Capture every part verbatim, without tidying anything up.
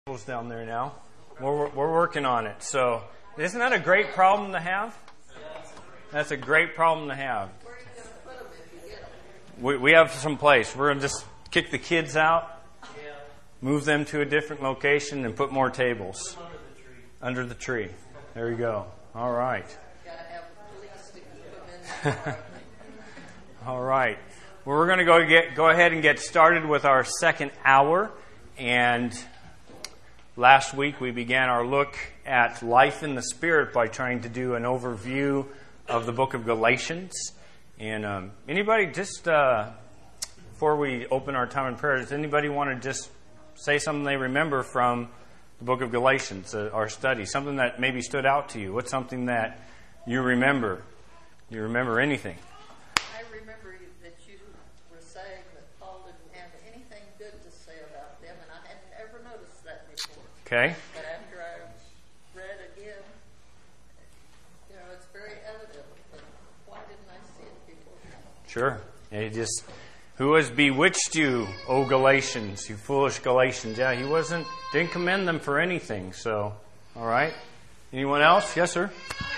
Down there now. We're, we're working on it. So, isn't that a great problem to have? That's a great problem to have. We, we have some place. We're going to just kick the kids out, move them to a different location, and put more tables under the tree. There we go. All right. All right. Well, we're going to go get go ahead and get started with our second hour. And last week we began our look at life in the Spirit by trying to do an overview of the book of Galatians. And um, anybody, just uh, before we open our time in prayer, does anybody want to just say something they remember from the book of Galatians, uh, our study? Something that maybe stood out to you? What's something that you remember? You remember anything? I remember that you were saying that Paul didn't have anything good to say about them, and I hadn't ever noticed that before. Okay. But after I read again, you know, it's very evident. But why didn't I see it before? Sure. And he just, who has bewitched you, O Galatians, you foolish Galatians? Yeah, he wasn't, didn't commend them for anything. So, all right. Anyone else? Yes, sir.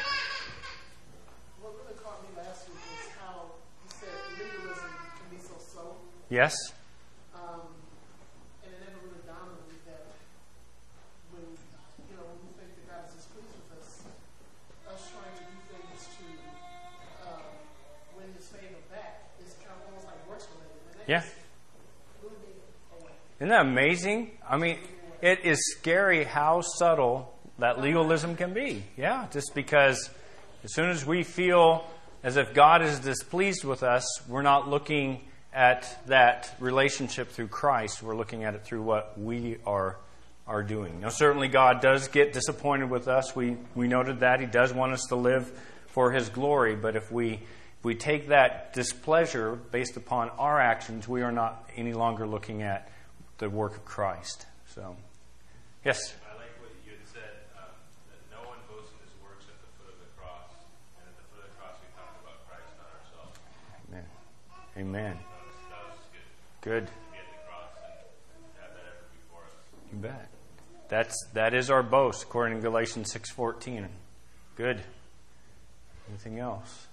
What really caught me last week was how you said legalism can be so subtle. Yes. Um, and it never really dawned on me that when, you know, when we think that God is displeased with us, us trying to do things to uh, win His favor back is kind of almost like works related. And that Yeah. blew me away. Isn't that amazing? I mean, it is scary how subtle that legalism can be. Yeah, just because as soon as we feel as if God is displeased with us, we're not looking at that relationship through Christ. We're looking at it through what we are are doing. Now, certainly God does get disappointed with us. We we noted that. He does want us to live for His glory. But if we if we take that displeasure based upon our actions, we are not any longer looking at the work of Christ. So, yes? I like what you had said, um, that no one boasts in his works at the foot of the cross. And at the foot of the cross we talk about Christ, not ourselves. Amen. Amen. That was, that was Good. good. To be at the cross and have that ever before us. You bet. That's that is our boast, according to Galatians six fourteen. Good. Anything else?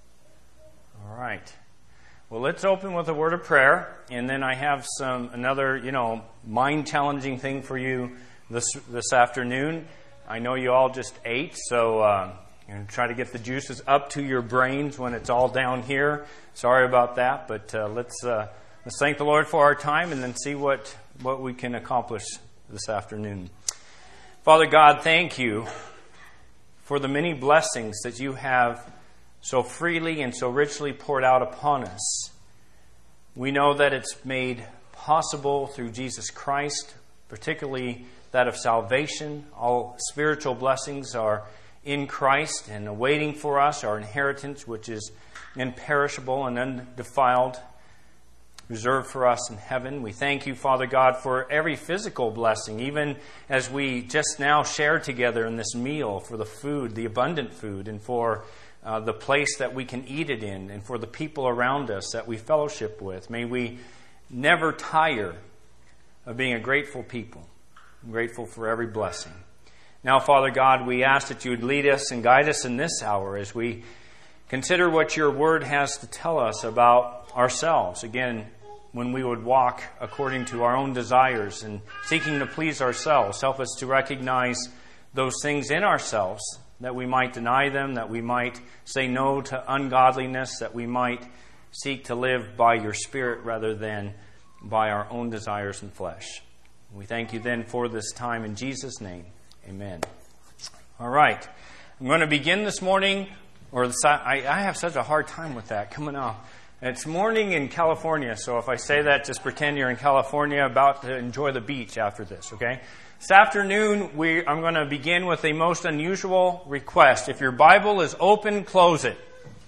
All right. Well, let's open with a word of prayer, and then I have some another, you know, mind-challenging thing for you this this afternoon. I know you all just ate, so uh, you're going to try to get the juices up to your brains when it's all down here. Sorry about that, but uh, let's uh, let's thank the Lord for our time, and then see what what we can accomplish this afternoon. Father God, thank you for the many blessings that you have so freely and so richly poured out upon us. We know that it's made possible through Jesus Christ, particularly that of salvation. All spiritual blessings are in Christ and awaiting for us our inheritance, which is imperishable and undefiled, reserved for us in heaven. We thank you, Father God, for every physical blessing, even as we just now share together in this meal, for the food, the abundant food, and for uh, the place that we can eat it in, and for the people around us that we fellowship with. May we never tire of being a grateful people, grateful for every blessing. Now, Father God, we ask that you would lead us and guide us in this hour as we consider what your word has to tell us about ourselves. Again, when we would walk according to our own desires and seeking to please ourselves, help us to recognize those things in ourselves, that we might deny them, that we might say no to ungodliness, that we might seek to live by your Spirit rather than by our own desires and flesh. We thank you then for this time in Jesus' name. Amen. All right. I'm going to begin this morning, or the, I, I have such a hard time with that coming off. It's morning in California, so if I say that, just pretend you're in California about to enjoy the beach after this, okay? This afternoon, we, I'm going to begin with a most unusual request. If your Bible is open, close it.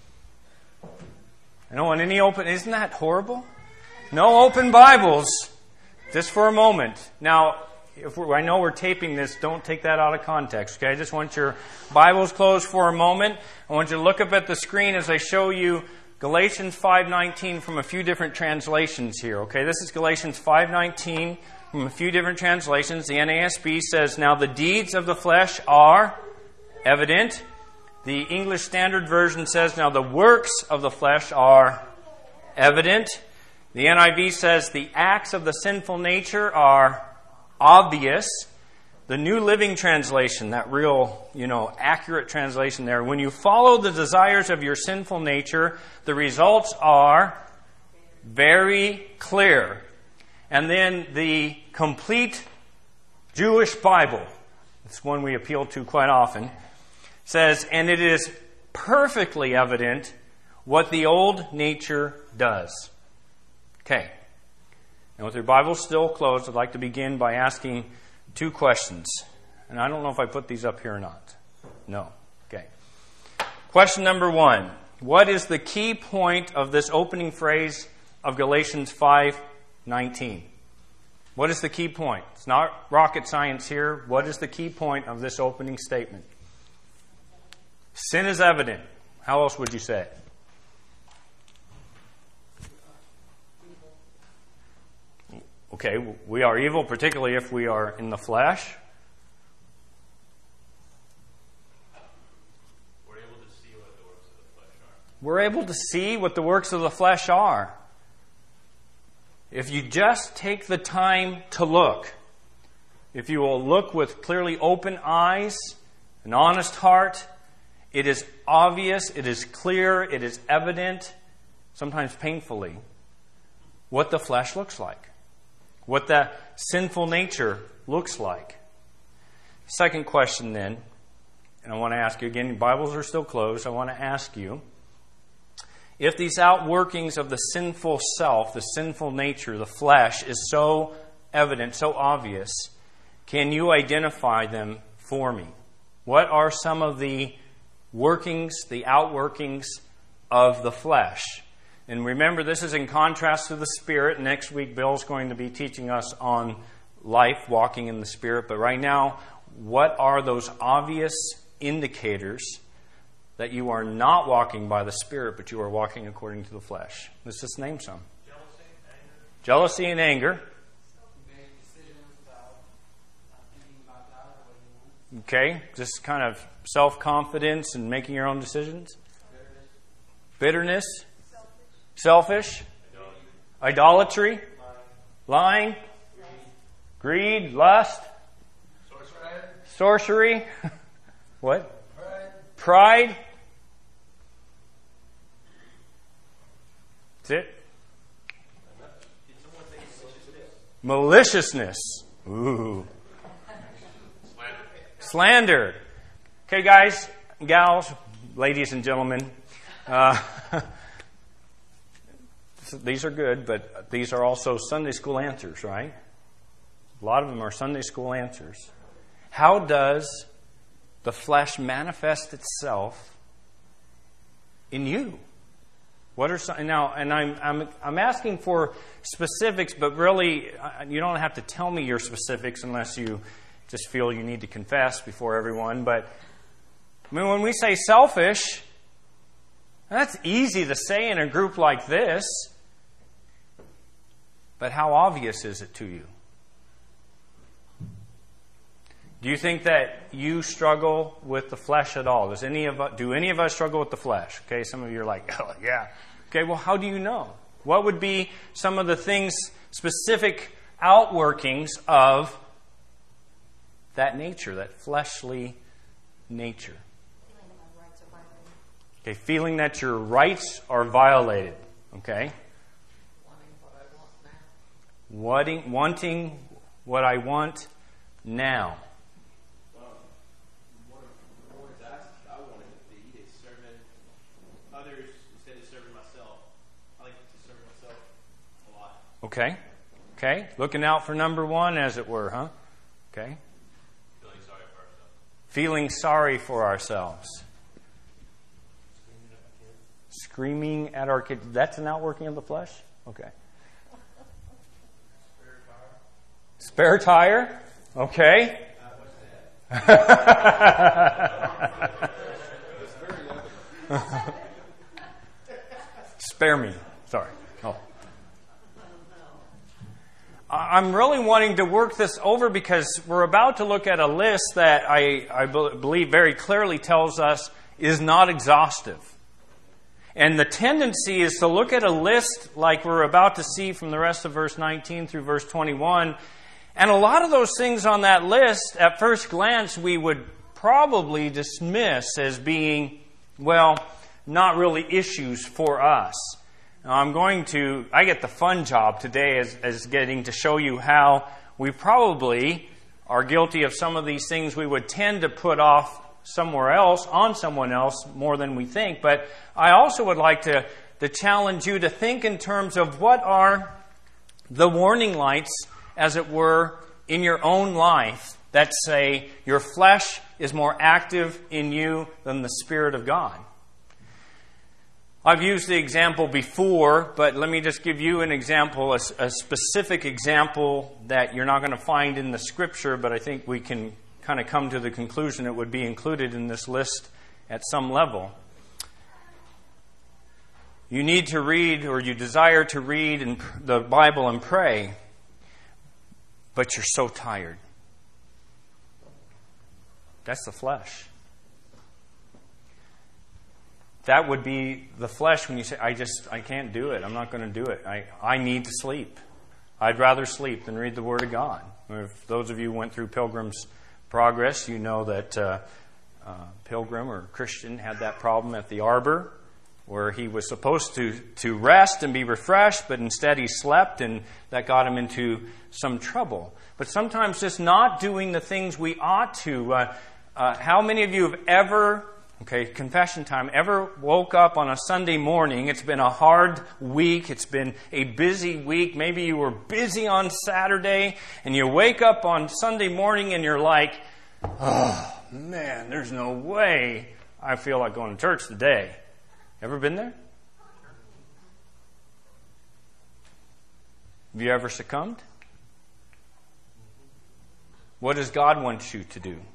I don't want any open... Isn't that horrible? No open Bibles, just for a moment. Now, if we're, I know we're taping this, don't take that out of context, okay? I just want your Bibles closed for a moment. I want you to look up at the screen as I show you Galatians five nineteen from a few different translations here, okay? This is Galatians five nineteen from from a few different translations. The N A S B says, now the deeds of the flesh are evident. The English Standard Version says, now the works of the flesh are evident. The N I V says, the acts of the sinful nature are obvious. The New Living Translation, that real, you know, accurate translation there, when you follow the desires of your sinful nature, the results are very clear. And then the Complete Jewish Bible, it's one we appeal to quite often, says, and it is perfectly evident what the old nature does. Okay. Now with your Bibles still closed, I'd like to begin by asking two questions. And I don't know if I put these up here or not. No. Okay. Question number one. What is the key point of this opening phrase of Galatians five nineteen? What is the key point? It's not rocket science here. What is the key point of this opening statement? Sin is evident. How else would you say it? Okay, we are evil, particularly if we are in the flesh. We're able to see what the works of the flesh are. We're able to see what the works of the flesh are. If you just take the time to look, if you will look with clearly open eyes, an honest heart, it is obvious, it is clear, it is evident, sometimes painfully, what the flesh looks like, what the sinful nature looks like. Second question then, and I want to ask you again, your Bibles are still closed, I want to ask you, if these outworkings of the sinful self, the sinful nature, the flesh, is so evident, so obvious, can you identify them for me? What are some of the workings, the outworkings of the flesh? And remember, this is in contrast to the Spirit. Next week, Bill's going to be teaching us on life, walking in the Spirit. But right now, what are those obvious indicators that you are not walking by the Spirit, but you are walking according to the flesh? Let's just name some. Jealousy, anger. Jealousy and anger. Okay, just kind of self-confidence and making your own decisions. Bitterness. Selfish. Idolatry. Lying. Greed. Lust. Sorcery. What? Pride. That's it. Maliciousness. Ooh. Slander. Okay, guys, gals, ladies and gentlemen. Uh, these are good, but these are also Sunday school answers, right? A lot of them are Sunday school answers. How does the flesh manifest itself in you? What are some, now? And I'm I'm I'm asking for specifics, but really, you don't have to tell me your specifics unless you just feel you need to confess before everyone. But I mean, when we say selfish, that's easy to say in a group like this. But how obvious is it to you? Do you think that you struggle with the flesh at all? Does any of us, do any of us struggle with the flesh? Okay, some of you are like, oh, yeah. Okay, well, how do you know? What would be some of the things, specific outworkings of that nature, that fleshly nature? Okay, feeling that your rights are violated. Okay? Wanting, wanting what I want now. Okay. Okay. Looking out for number one, as it were, huh? Okay. Feeling sorry for ourselves. Feeling sorry for ourselves. Screaming at our kids. That's an outworking of the flesh? Okay. Spare tire. Okay. Spare me. Sorry. Oh. I'm really wanting to work this over because we're about to look at a list that I, I believe very clearly tells us is not exhaustive. And the tendency is to look at a list like we're about to see from the rest of verse nineteen through verse twenty-one. And a lot of those things on that list, at first glance, we would probably dismiss as being, well, not really issues for us. Now, I'm going to, I get the fun job today as, as getting to show you how we probably are guilty of some of these things we would tend to put off somewhere else, on someone else, more than we think. But I also would like to, to challenge you to think in terms of what are the warning lights, as it were, in your own life that say your flesh is more active in you than the Spirit of God. I've used the example before, but let me just give you an example, a, a specific example that you're not going to find in the Scripture, but I think we can kind of come to the conclusion it would be included in this list at some level. You need to read, or you desire to read in the Bible and pray, but you're so tired. That's the flesh. That would be the flesh when you say, I just, I can't do it. I'm not going to do it. I, I need to sleep. I'd rather sleep than read the Word of God. If those of you who went through Pilgrim's Progress, you know that uh, uh, Pilgrim or Christian had that problem at the Arbor, where he was supposed to, to rest and be refreshed, but instead he slept, and that got him into some trouble. But sometimes just not doing the things we ought to. Uh, uh, how many of you have ever, okay, confession time, ever woke up on a Sunday morning? It's been a hard week. It's been a busy week. Maybe you were busy on Saturday, and you wake up on Sunday morning and you're like, oh, man, there's no way I feel like going to church today. Ever been there? Have you ever succumbed? What does God want you to do?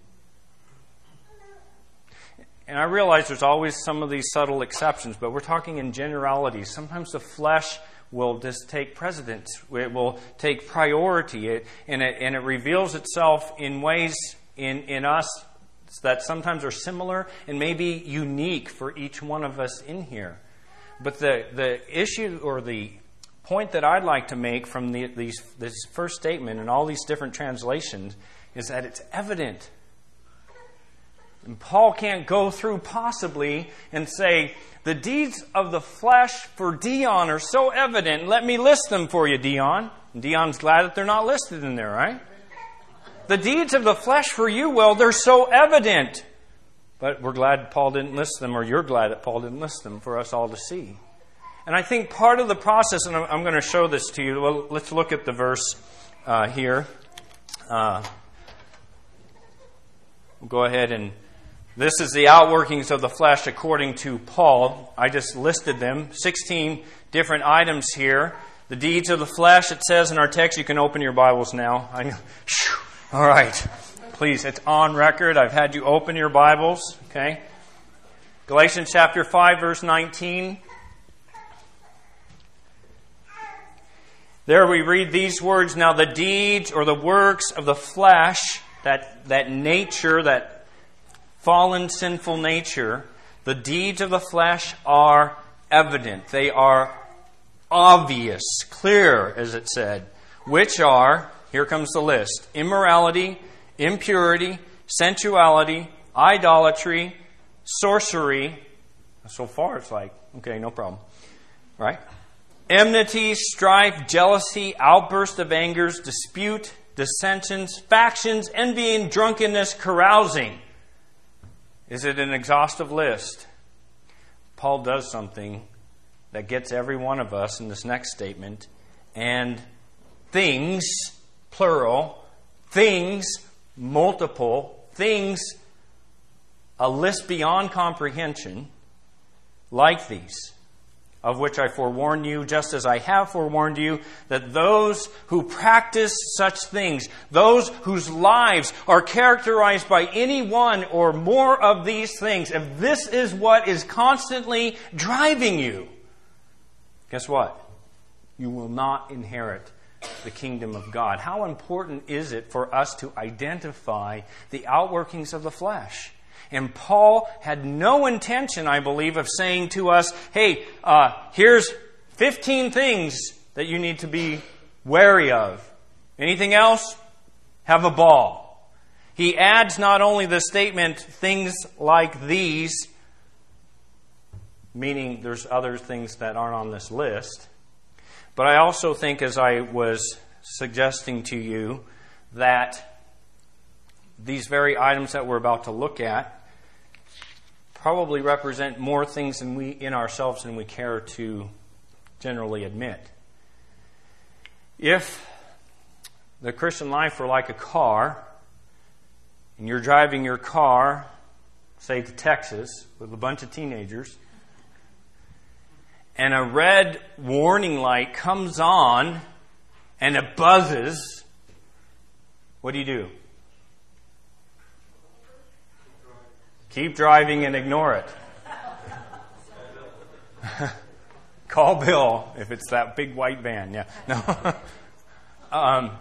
And I realize there's always some of these subtle exceptions, but we're talking in generalities. Sometimes the flesh will just take precedence. It will take priority. It, and, it, and it reveals itself in ways in, in us that sometimes are similar and maybe unique for each one of us in here. But the, the issue or the point that I'd like to make from the, these, this first statement and all these different translations is that it's evident. And Paul can't go through possibly and say, the deeds of the flesh for Dion are so evident. Let me list them for you, Dion. And Dion's glad that they're not listed in there, right? The deeds of the flesh for you, well, they're so evident. But we're glad Paul didn't list them, or you're glad that Paul didn't list them for us all to see. And I think part of the process, and I'm going to show this to you. Well, let's look at the verse uh, here. Uh, we'll go ahead and this is the outworkings of the flesh according to Paul. I just listed them. sixteen different items here. The deeds of the flesh, it says in our text. You can open your Bibles now. I know. All right. Please, it's on record. I've had you open your Bibles. Okay. Galatians chapter five, verse nineteen. There we read these words. Now the deeds or the works of the flesh, that, that nature, that fallen sinful nature, the deeds of the flesh are evident. They are obvious, clear, as it said, which are, here comes the list, immorality, impurity, sensuality, idolatry, sorcery. So far it's like, okay, no problem. Right? Enmity, strife, jealousy, outburst of angers, dispute, dissensions, factions, envying, drunkenness, carousing. Is it an exhaustive list? Paul does something that gets every one of us in this next statement. And things, plural, things, multiple, things, a list beyond comprehension, like these, of which I forewarn you, just as I have forewarned you, that those who practice such things, those whose lives are characterized by any one or more of these things, if this is what is constantly driving you, guess what? You will not inherit the kingdom of God? How important is it for us to identify the outworkings of the flesh? And Paul had no intention, I believe, of saying to us, hey, uh, here's fifteen things that you need to be wary of. Anything else? Have a ball. He adds not only the statement, things like these, meaning there's other things that aren't on this list, but I also think, as I was suggesting to you, that these very items that we're about to look at probably represent more things in we in ourselves than we care to generally admit. If the Christian life were like a car, and you're driving your car, say to Texas, with a bunch of teenagers, and a red warning light comes on and it buzzes, what do you do? Keep driving and ignore it. Call Bill if it's that big white van. Yeah, no. um,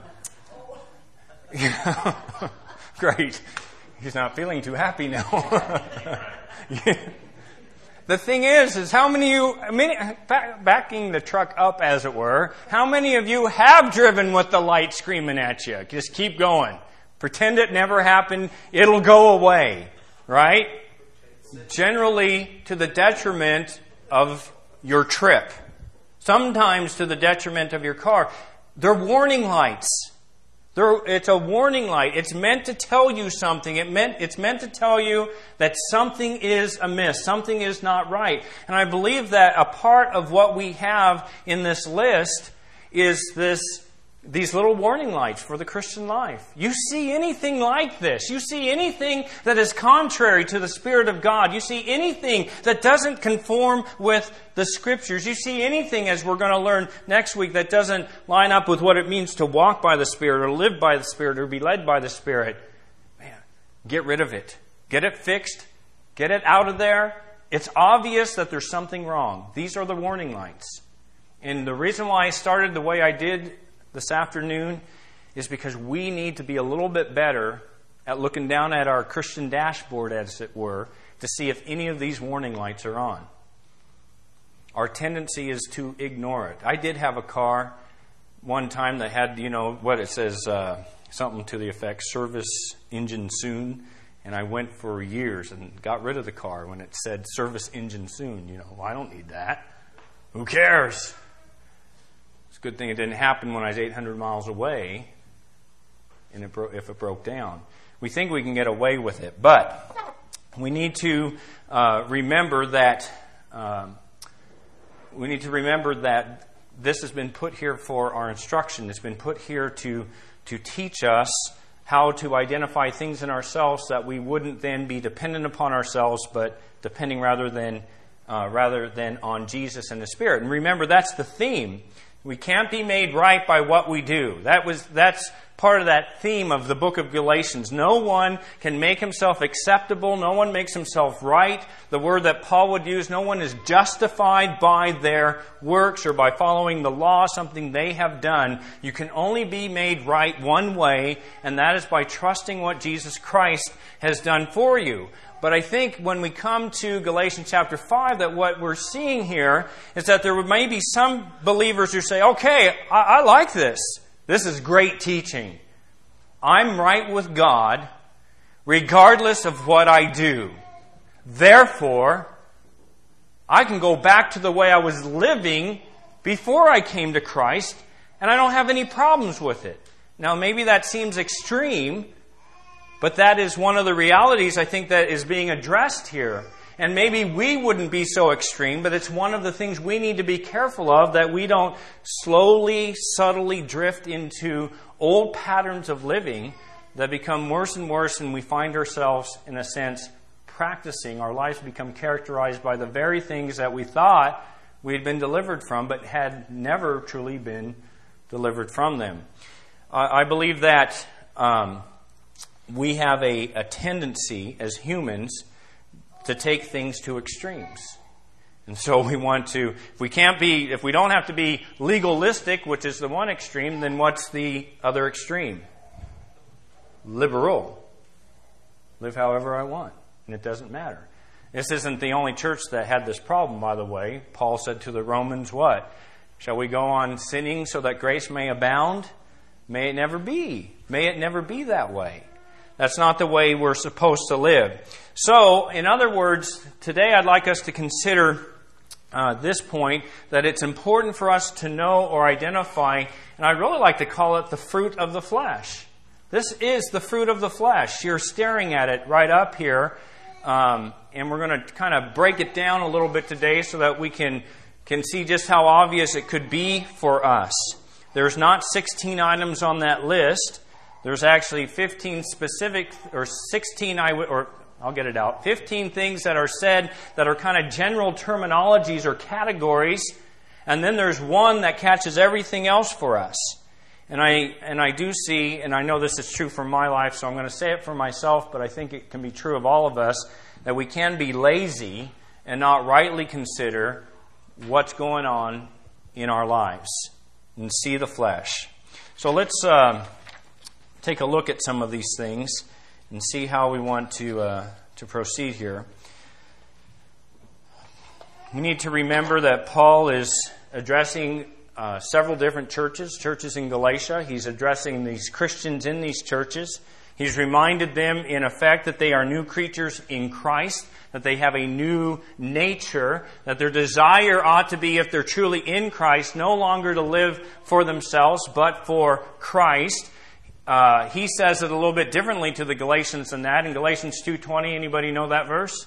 great. He's not feeling too happy now. Yeah. The thing is, is how many of you, many, backing the truck up, as it were, how many of you have driven with the light screaming at you? Just keep going. Pretend it never happened. It'll go away. Right? Generally to the detriment of your trip. Sometimes to the detriment of your car. They're warning lights. They're, it's a warning light. It's meant to tell you something. It meant, it's meant to tell you that something is amiss. Something is not right. And I believe that a part of what we have in this list is this these little warning lights for the Christian life. You see anything like this, you see anything that is contrary to the Spirit of God, you see anything that doesn't conform with the Scriptures, you see anything, as we're going to learn next week, that doesn't line up with what it means to walk by the Spirit or live by the Spirit or be led by the Spirit, man, get rid of it. Get it fixed. Get it out of there. It's obvious that there's something wrong. These are the warning lights. And the reason why I started the way I did this afternoon is because we need to be a little bit better at looking down at our Christian dashboard, as it were, to see if any of these warning lights are on. Our tendency is to ignore it. I did have a car one time that had, you know, what it says, uh, something to the effect, service engine soon. And I went for years and got rid of the car when it said service engine soon. You know, well, I don't need that. Who cares? It's a good thing it didn't happen when I was eight hundred miles away and it bro- if it broke down. We think we can get away with it, but we need to uh, remember that um, we need to remember that this has been put here for our instruction. It's been put here to to teach us how to identify things in ourselves that we wouldn't then be dependent upon ourselves, but depending rather than uh, rather than on Jesus and the Spirit. And remember, that's the theme. We can't be made right by what we do. That was that's part of that theme of the book of Galatians. No one can make himself acceptable. No one makes himself right. The word that Paul would use, no one is justified by their works or by following the law, something they have done. You can only be made right one way, and that is by trusting what Jesus Christ has done for you. But I think when we come to Galatians chapter five, that what we're seeing here is that there may be some believers who say, okay, I, I like this. This is great teaching. I'm right with God regardless of what I do. Therefore, I can go back to the way I was living before I came to Christ, and I don't have any problems with it. Now, maybe that seems extreme, but that is one of the realities, I think, that is being addressed here. And maybe we wouldn't be so extreme, but it's one of the things we need to be careful of, that we don't slowly, subtly drift into old patterns of living that become worse and worse, and we find ourselves, in a sense, practicing. Our lives become characterized by the very things that we thought we had been delivered from, but had never truly been delivered from them. Uh, I believe that Um, we have a, a tendency as humans to take things to extremes. And so we want to, if we can't be, if we don't have to be legalistic, which is the one extreme, then what's the other extreme? Liberal. Live however I want, and it doesn't matter. This isn't the only church that had this problem, by the way. Paul said to the Romans, what? Shall we go on sinning so that grace may abound? May it never be. May it never be that way. That's not the way we're supposed to live. So, in other words, today I'd like us to consider uh, this point, that it's important for us to know or identify, and I'd really like to call it the fruit of the flesh. This is the fruit of the flesh. You're staring at it right up here. Um, and we're going to kind of break it down a little bit today so that we can, can see just how obvious it could be for us. There's not sixteen items on that list. There's actually fifteen specific, or sixteen, I w- or I'll get it out, fifteen things that are said that are kind of general terminologies or categories. And then there's one that catches everything else for us. And I and I do see, and I know this is true for my life, so I'm going to say it for myself, but I think it can be true of all of us, that we can be lazy and not rightly consider what's going on in our lives and see the flesh. So let's uh, take a look at some of these things and see how we want to uh, to proceed here. We need to remember that Paul is addressing Uh, several different churches, churches in Galatia. He's addressing these Christians in these churches. He's reminded them, in effect, that they are new creatures in Christ, that they have a new nature, that their desire ought to be, if they're truly in Christ, no longer to live for themselves, but for Christ. Uh, he says it a little bit differently to the Galatians than that. In Galatians two twenty, anybody know that verse?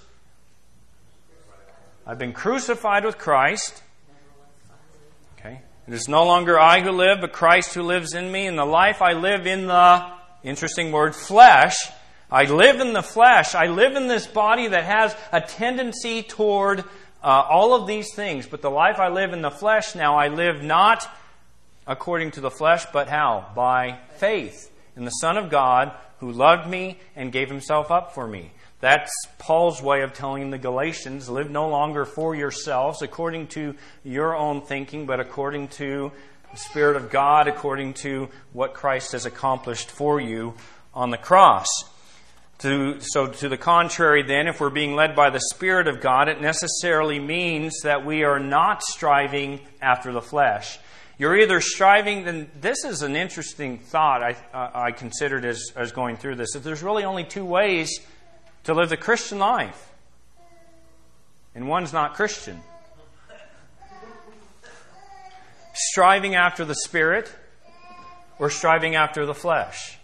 I've been crucified with Christ. Okay. It is no longer I who live, but Christ who lives in me. And the life I live in the, interesting word, flesh. I live in the flesh. I live in this body that has a tendency toward uh, all of these things. But the life I live in the flesh now, I live not according to the flesh, but how? By faith in the Son of God who loved me and gave himself up for me. That's Paul's way of telling the Galatians, live no longer for yourselves according to your own thinking, but according to the Spirit of God, according to what Christ has accomplished for you on the cross. To, so to the contrary then, if we're being led by the Spirit of God, it necessarily means that we are not striving after the flesh. You're either striving, and this is an interesting thought I, uh, I considered as, as going through this, that there's really only two ways to live the Christian life. And one's not Christian. Striving after the Spirit or striving after the flesh.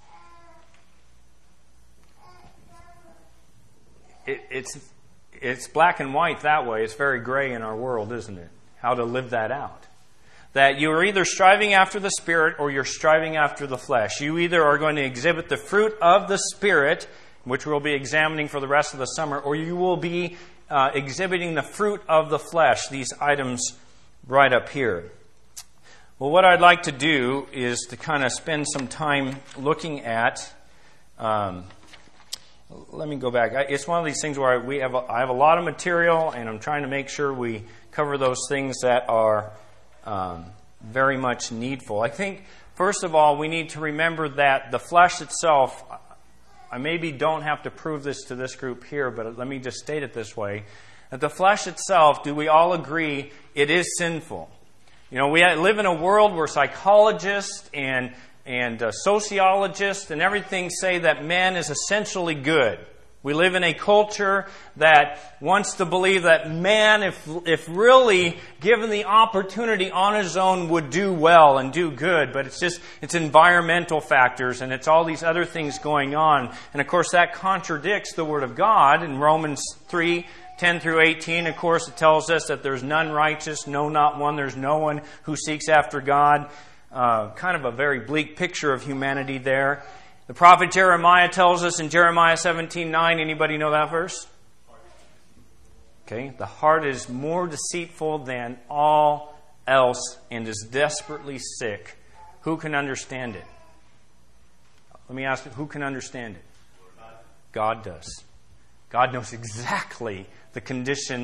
It, it's, it's black and white that way. It's very gray in our world, isn't it? How to live that out. That you are either striving after the Spirit or you're striving after the flesh. You either are going to exhibit the fruit of the Spirit, which we'll be examining for the rest of the summer, or you will be uh, exhibiting the fruit of the flesh, these items right up here. Well, what I'd like to do is to kind of spend some time looking at, um, let me go back. It's one of these things where we have a, I have a lot of material, and I'm trying to make sure we cover those things that are um, very much needful. I think, first of all, we need to remember that the flesh itself, I maybe don't have to prove this to this group here, but let me just state it this way. That the flesh itself, do we all agree, it is sinful? You know, we live in a world where psychologists and, and uh, sociologists and everything say that man is essentially good. We live in a culture that wants to believe that man, if if really given the opportunity on his own, would do well and do good. But it's just, it's environmental factors and it's all these other things going on. And of course that contradicts the Word of God. In Romans three, ten through eighteen, of course, it tells us that there's none righteous, no, not one. There's no one who seeks after God. Uh, kind of a very bleak picture of humanity there. The prophet Jeremiah tells us in Jeremiah seventeen nine, anybody know that verse? Okay, the heart is more deceitful than all else and is desperately sick. Who can understand it? Let me ask you, who can understand it? God does. God knows exactly the condition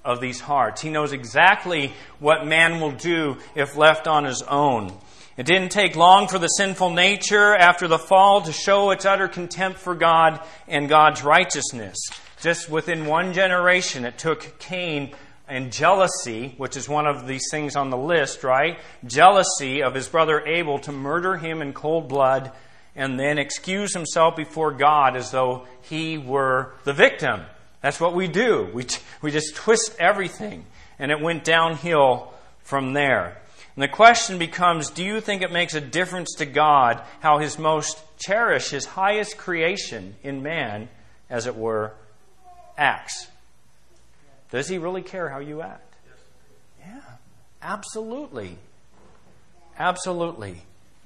of these hearts. He knows exactly what man will do if left on his own. It didn't take long for the sinful nature after the fall to show its utter contempt for God and God's righteousness. Just within one generation, it took Cain and jealousy, which is one of these things on the list, right? Jealousy of his brother Abel to murder him in cold blood and then excuse himself before God as though he were the victim. That's what we do. We, we just twist everything. And it went downhill from there. And the question becomes, do you think it makes a difference to God how His most cherished, His highest creation in man, as it were, acts? Does He really care how you act? Yeah, absolutely. Absolutely.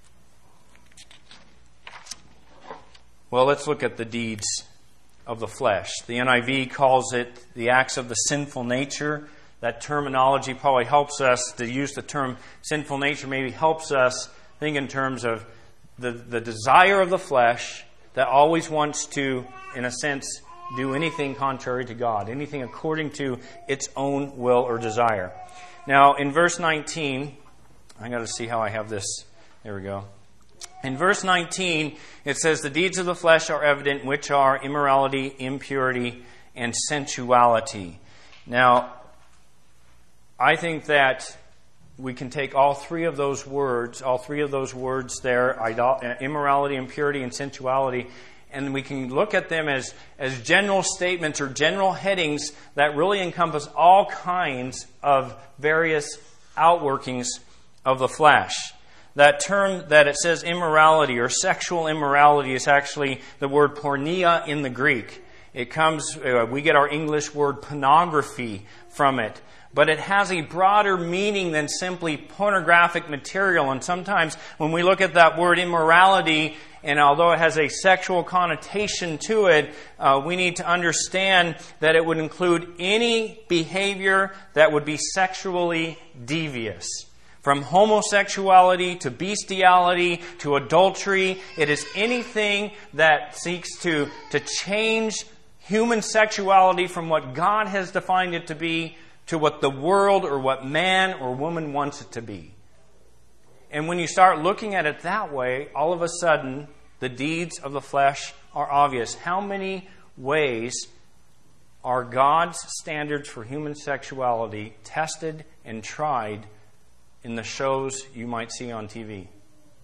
Well, let's look at the deeds of the flesh. The N I V calls it the acts of the sinful nature. That terminology probably helps us to use the term sinful nature, maybe helps us think in terms of the, the desire of the flesh that always wants to, in a sense, do anything contrary to God, anything according to its own will or desire. Now, in verse nineteen, I got to see how I have this. There we go. In verse nineteen, it says, the deeds of the flesh are evident, which are immorality, impurity, and sensuality. Now, I think that we can take all three of those words, all three of those words there, immorality, impurity, and sensuality, and we can look at them as, as general statements or general headings that really encompass all kinds of various outworkings of the flesh. That term that it says immorality or sexual immorality is actually the word porneia in the Greek. It comes, uh, we get our English word pornography from it. But it has a broader meaning than simply pornographic material. And sometimes when we look at that word immorality, and although it has a sexual connotation to it, uh, we need to understand that it would include any behavior that would be sexually devious. From homosexuality to bestiality to adultery, it is anything that seeks to, to change human sexuality from what God has defined it to be to what the world or what man or woman wants it to be. And when you start looking at it that way, all of a sudden, the deeds of the flesh are obvious. How many ways are God's standards for human sexuality tested and tried in the shows you might see on T V?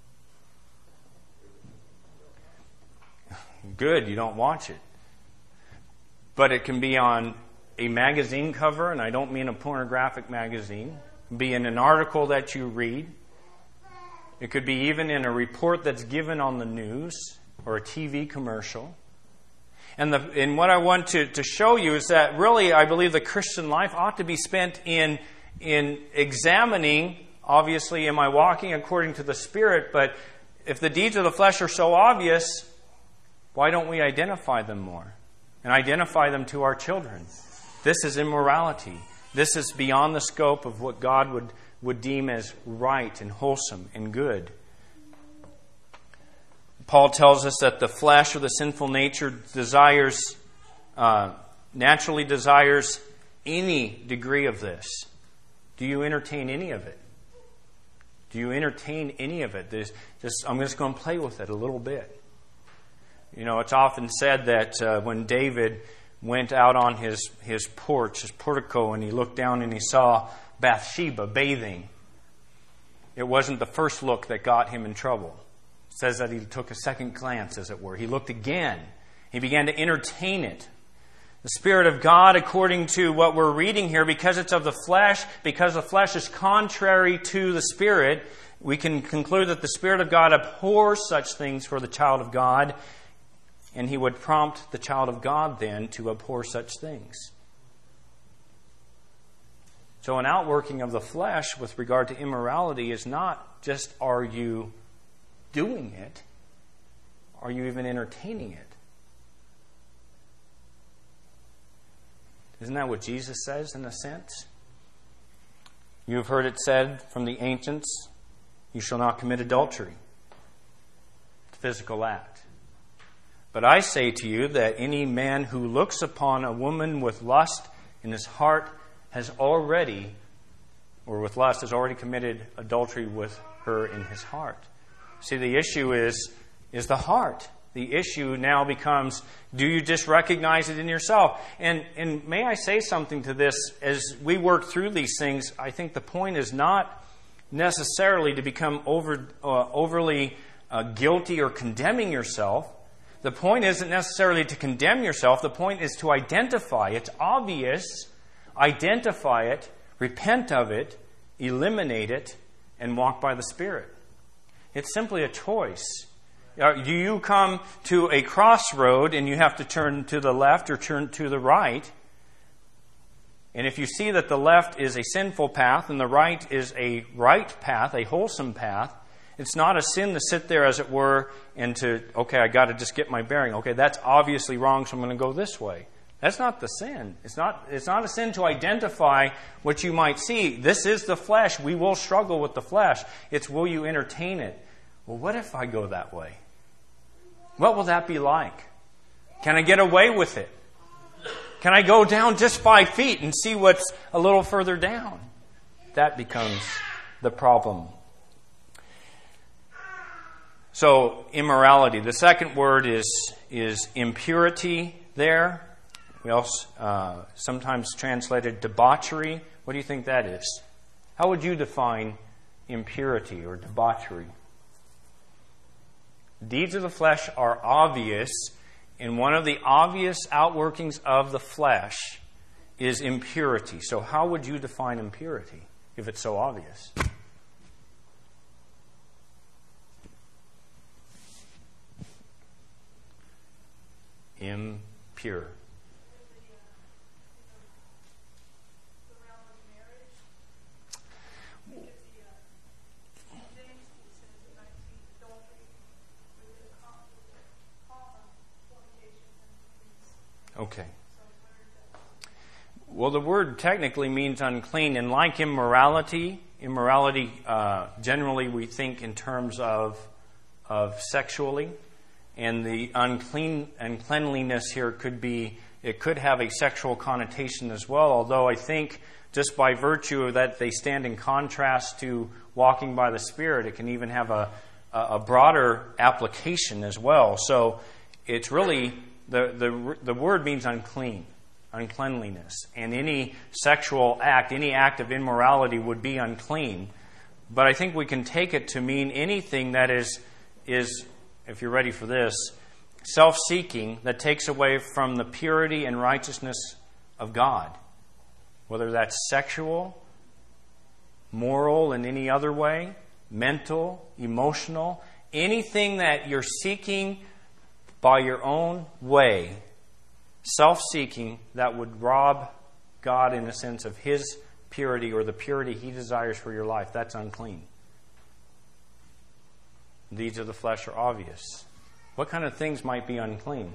Good, you don't watch it. But it can be on a magazine cover, and I don't mean a pornographic magazine. It can be in an article that you read. It could be even in a report that's given on the news or a T V commercial. And, the, and what I want to, to show you is that really I believe the Christian life ought to be spent in, in examining, obviously, am I walking according to the Spirit? But if the deeds of the flesh are so obvious, why don't we identify them more? And identify them to our children. This is immorality. This is beyond the scope of what God would, would deem as right and wholesome and good. Paul tells us that the flesh or the sinful nature desires, uh, naturally desires any degree of this. Do you entertain any of it? Do you entertain any of it? There's just, I'm just going to play with it a little bit. You know, it's often said that uh, when David went out on his, his porch, his portico, and he looked down and he saw Bathsheba bathing, it wasn't the first look that got him in trouble. It says that he took a second glance, as it were. He looked again. He began to entertain it. The Spirit of God, according to what we're reading here, because it's of the flesh, because the flesh is contrary to the Spirit, we can conclude that the Spirit of God abhors such things for the child of God. And He would prompt the child of God then to abhor such things. So an outworking of the flesh with regard to immorality is not just are you doing it, are you even entertaining it? Isn't that what Jesus says in a sense? You have heard it said from the ancients, you shall not commit adultery. It's a physical act. But I say to you that any man who looks upon a woman with lust in his heart has already, or with lust, has already committed adultery with her in his heart. See, the issue is, is the heart. The issue now becomes, do you just recognize it in yourself? And, and may I say something to this? As we work through these things, I think the point is not necessarily to become over, uh, overly uh, guilty or condemning yourself. The point isn't necessarily to condemn yourself. The point is to identify. It's obvious. Identify it, repent of it, eliminate it, and walk by the Spirit. It's simply a choice. Do you come to a crossroad and you have to turn to the left or turn to the right? And if you see that the left is a sinful path and the right is a right path, a wholesome path, it's not a sin to sit there, as it were, and to, okay, I got to just get my bearing. Okay, that's obviously wrong, so I'm going to go this way. That's not the sin. It's not, it's not a sin to identify what you might see. This is the flesh. We will struggle with the flesh. It's, will you entertain it? Well, what if I go that way? What will that be like? Can I get away with it? Can I go down just five feet and see what's a little further down? That becomes the problem. So, immorality. The second word is, is impurity there. We also uh, sometimes translated debauchery. What do you think that is? How would you define impurity or debauchery? Deeds of the flesh are obvious, and one of the obvious outworkings of the flesh is impurity. So how would you define impurity if it's so obvious? Impure. Okay. Well, the word technically means unclean, and like immorality, immorality uh, generally we think in terms of of sexually, and the unclean uncleanliness here could be, it could have a sexual connotation as well. Although I think just by virtue of that they stand in contrast to walking by the Spirit, it can even have a a broader application as well. So it's really The, the the word means unclean, uncleanliness. And any sexual act, any act of immorality would be unclean. But I think we can take it to mean anything that is, is, if you're ready for this, self-seeking, that takes away from the purity and righteousness of God. Whether that's sexual, moral in any other way, mental, emotional, anything that you're seeking by your own way, self-seeking, that would rob God, in a sense, of His purity or the purity He desires for your life. That's unclean. Deeds of the flesh are obvious. What kind of things might be unclean?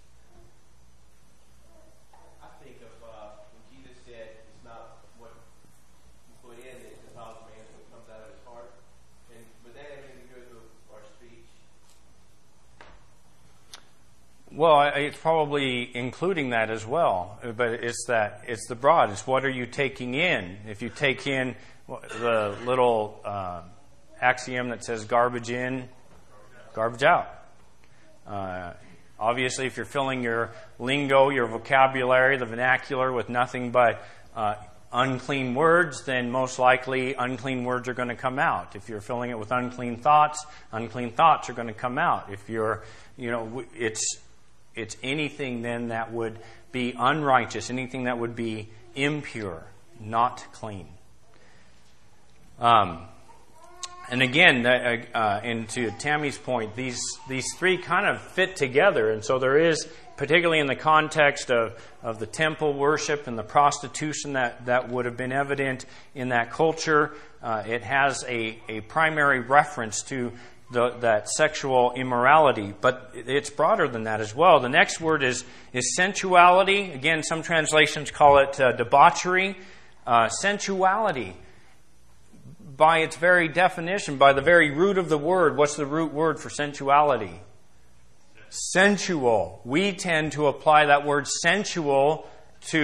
I think of uh, when Jesus said it's not what you put in that defiles a man, so it comes out of his heart. And would that have anything to do with our speech? Well, it's probably including that as well, but it's that it's the broad. It's what are you taking in? If you take in the little uh, axiom that says garbage in, garbage out. Uh, obviously, if you're filling your lingo, your vocabulary, the vernacular with nothing but uh, unclean words, then most likely unclean words are going to come out. If you're filling it with unclean thoughts, unclean thoughts are going to come out. If you're, you know, it's It's anything then that would be unrighteous, anything that would be impure, not clean. Um, and again, uh, and to Tammy's point, these these three kind of fit together. And so there is, particularly in the context of, of the temple worship and the prostitution that, that would have been evident in that culture, uh, it has a, a primary reference to The, that sexual immorality, but it's broader than that as well. The next word is is sensuality. Again, some translations call it uh, debauchery. Uh, sensuality, by its very definition, by the very root of the word, what's the root word for sensuality? Sensual. We tend to apply that word sensual to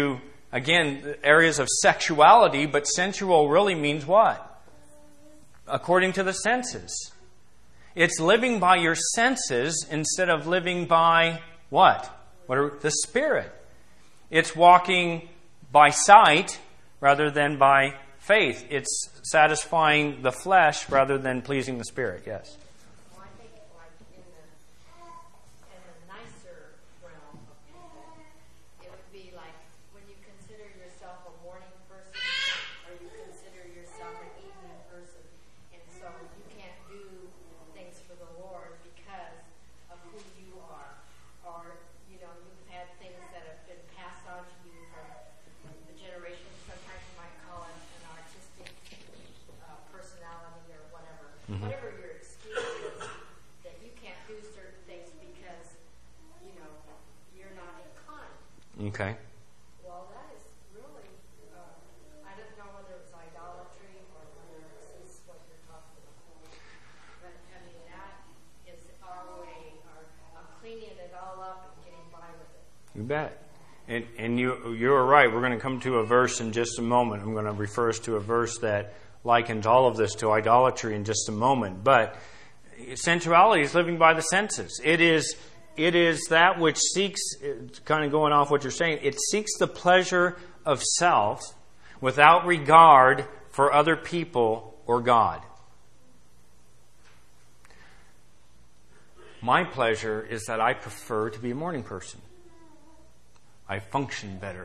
Again, areas of sexuality, but sensual really means what? According to the senses. It's living by your senses instead of living by what? What are the Spirit? It's walking by sight rather than by faith. It's satisfying the flesh rather than pleasing the Spirit. Yes? Well, I think like in the, in the nicer realm of people, it would be like when you consider yourself a morning person or you consider yourself an evening person, and so you can't do things for the Lord because of who you are, or you know you've had things that have been passed on to you from the generation. Sometimes you might call it an artistic uh, personality or whatever. Mm-hmm. Whatever your excuse is, that you can't do certain things because, you know, you're not inclined. Okay. Well, that is really, uh, I don't know whether it's idolatry or whether this is what you're talking about. But, I mean, that is our way our, of cleaning it all up and getting by with it. You bet. And, and you, you're right. We're going to come to a verse in just a moment. I'm going to refer us to a verse that likens all of this to idolatry in just a moment. But sensuality is living by the senses. It is, it is that which seeks, kind of going off what you're saying, it seeks the pleasure of self without regard for other people or God. My pleasure is that I prefer to be a morning person. I function better.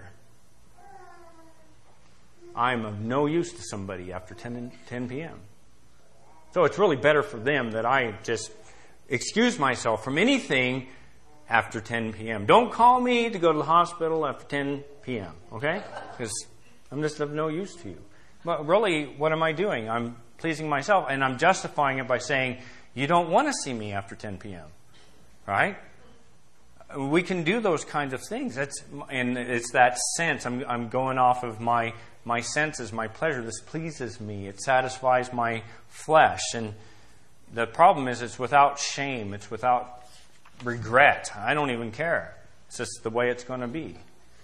I'm of no use to somebody after ten p.m. So it's really better for them that I just excuse myself from anything after ten p.m. Don't call me to go to the hospital after ten p.m., okay? Because I'm just of no use to you. But really, what am I doing? I'm pleasing myself, and I'm justifying it by saying, you don't want to see me after ten p.m., right? We can do those kinds of things. That's, and it's that sense. I'm, I'm going off of my my senses, my pleasure. This pleases me. It satisfies my flesh. And the problem is it's without shame. It's without regret. I don't even care. It's just the way it's going to be.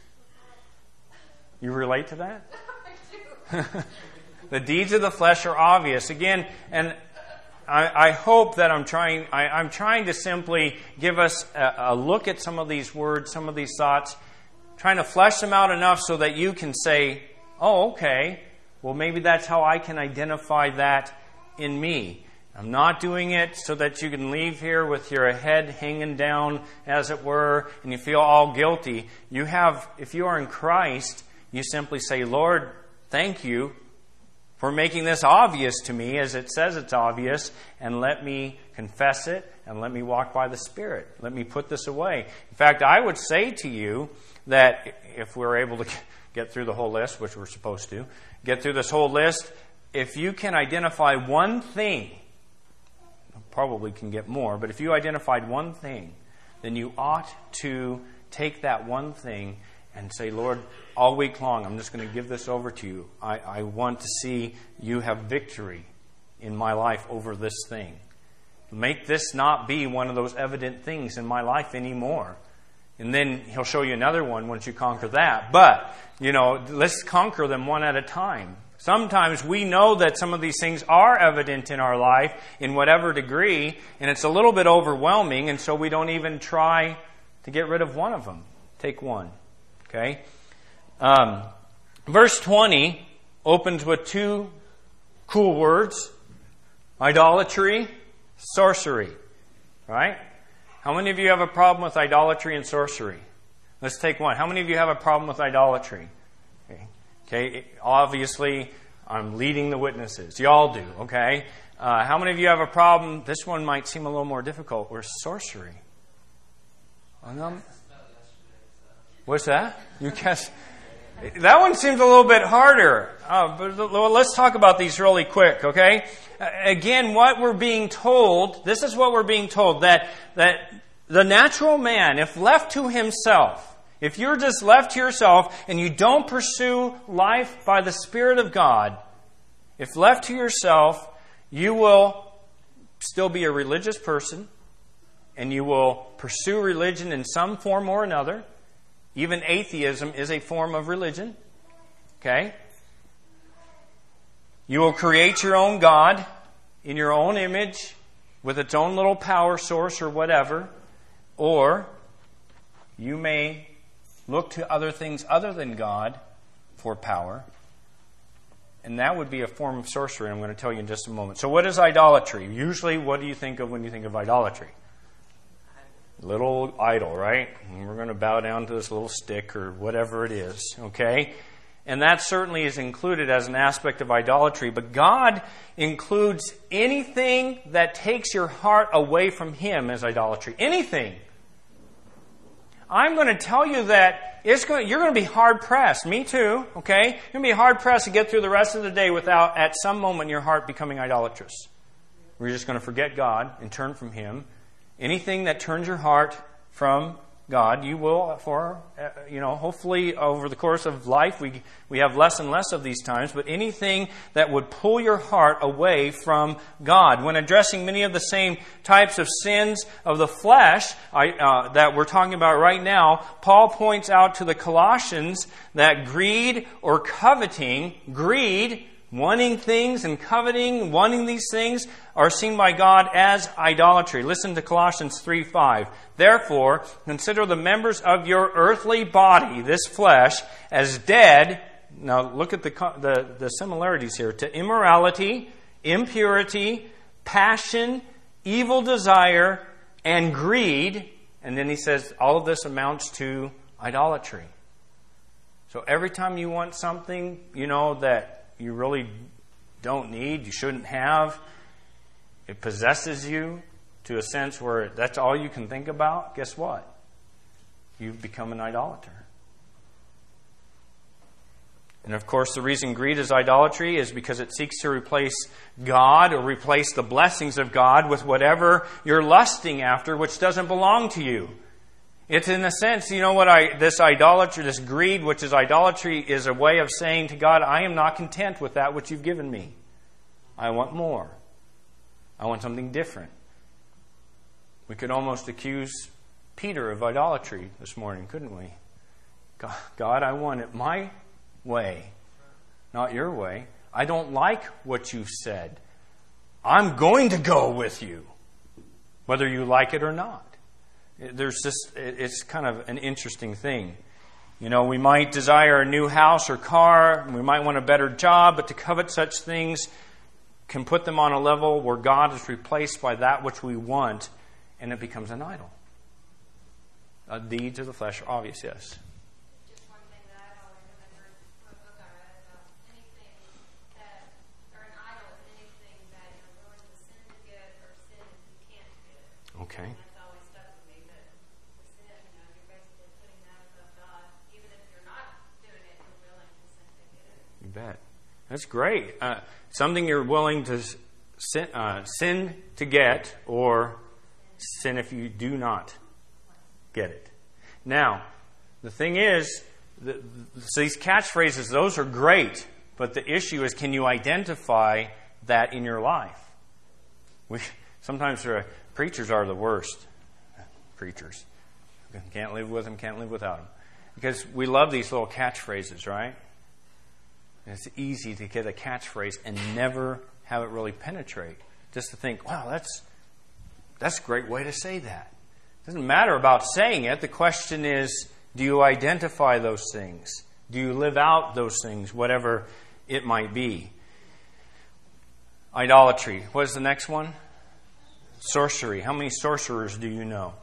You relate to that? I do. The deeds of the flesh are obvious. Again, and I, I hope that I'm trying I, I'm trying to simply give us a, a look at some of these words, some of these thoughts, trying to flesh them out enough so that you can say, oh, okay, well, maybe that's how I can identify that in me. I'm not doing it so that you can leave here with your head hanging down, as it were, and you feel all guilty. You have, if you are in Christ, you simply say, Lord, thank you for making this obvious to me, as it says it's obvious, and let me confess it, and let me walk by the Spirit. Let me put this away. In fact, I would say to you that if we're able to get through the whole list, which we're supposed to, get through this whole list, if you can identify one thing, probably can get more, but if you identified one thing, then you ought to take that one thing and say, Lord, all week long, I'm just going to give this over to you. I, I want to see you have victory in my life over this thing. Make this not be one of those evident things in my life anymore. And then He'll show you another one once you conquer that. But, you know, let's conquer them one at a time. Sometimes we know that some of these things are evident in our life in whatever degree, and it's a little bit overwhelming, and so we don't even try to get rid of one of them. Take one. Okay? Um, verse twenty opens with two cool words. Idolatry, sorcery. Right? How many of you have a problem with idolatry and sorcery? Let's take one. How many of you have a problem with idolatry? Okay. Okay. Obviously, I'm leading the witnesses. You all do. Okay. Uh, how many of you have a problem? This one might seem a little more difficult. Where's sorcery? Um, what's that? You guess. That one seems a little bit harder. Uh, but let's talk about these really quick, okay? Again, what we're being told, this is what we're being told, that, that the natural man, if left to himself, if you're just left to yourself and you don't pursue life by the Spirit of God, if left to yourself, you will still be a religious person and you will pursue religion in some form or another. Even atheism is a form of religion. Okay? You will create your own God in your own image with its own little power source or whatever. Or you may look to other things other than God for power. And that would be a form of sorcery. I'm going to tell you in just a moment. So what is idolatry? Usually, what do you think of when you think of idolatry? Little idol, right? And we're going to bow down to this little stick or whatever it is, okay? And that certainly is included as an aspect of idolatry. But God includes anything that takes your heart away from Him as idolatry. Anything. I'm going to tell you that it's going, you're going to be hard-pressed. Me too, okay? You're going to be hard-pressed to get through the rest of the day without, at some moment, your heart becoming idolatrous. We're just going to forget God and turn from Him. Anything that turns your heart from God, you will, for, uh, you know, hopefully over the course of life, we we have less and less of these times, but anything that would pull your heart away from God. When addressing many of the same types of sins of the flesh I, uh, that we're talking about right now, Paul points out to the Colossians that greed or coveting, greed, wanting things and coveting, wanting these things, are seen by God as idolatry. Listen to Colossians three five. Therefore, consider the members of your earthly body, this flesh, as dead. Now look at the, the, the similarities here. To immorality, impurity, passion, evil desire, and greed. And then he says all of this amounts to idolatry. So every time you want something, you know, that you really don't need, you shouldn't have, it possesses you to a sense where that's all you can think about, guess what? You've become an idolater. And of course, the reason greed is idolatry is because it seeks to replace God or replace the blessings of God with whatever you're lusting after, which doesn't belong to you. It's in a sense, you know what, I this idolatry, this greed, which is idolatry, is a way of saying to God, I am not content with that which you've given me. I want more. I want something different. We could almost accuse Peter of idolatry this morning, couldn't we? God, I want it my way, not your way. I don't like what you've said. I'm going to go with you, whether you like it or not. There's just, it's kind of an interesting thing. You know, we might desire a new house or car, we might want a better job, but to covet such things can put them on a level where God is replaced by that which we want, and it becomes an idol. Uh, deeds of the flesh are obvious, yes. Just one thing that I've always remembered from a book I read about anything that, or an idol is anything that you're willing to sin to get or sin if you can't get it. Okay. And that's always stuck with me, that the sin, you know, you're basically putting that above God. Even if you're not doing it, you're willing to sin to get it. You bet. That's great. Uh, something you're willing to sin, uh, sin to get, or sin if you do not get it. Now, the thing is, the, the, so these catchphrases, those are great, but the issue is, can you identify that in your life? We sometimes uh, preachers are the worst. Preachers. Can't live with them, can't live without them. Because we love these little catchphrases, right? And it's easy to get a catchphrase and never have it really penetrate. Just to think, wow, that's that's a great way to say that. It doesn't matter about saying it. The question is, do you identify those things? Do you live out those things, whatever it might be? Idolatry. What is the next one? Sorcery. How many sorcerers do you know?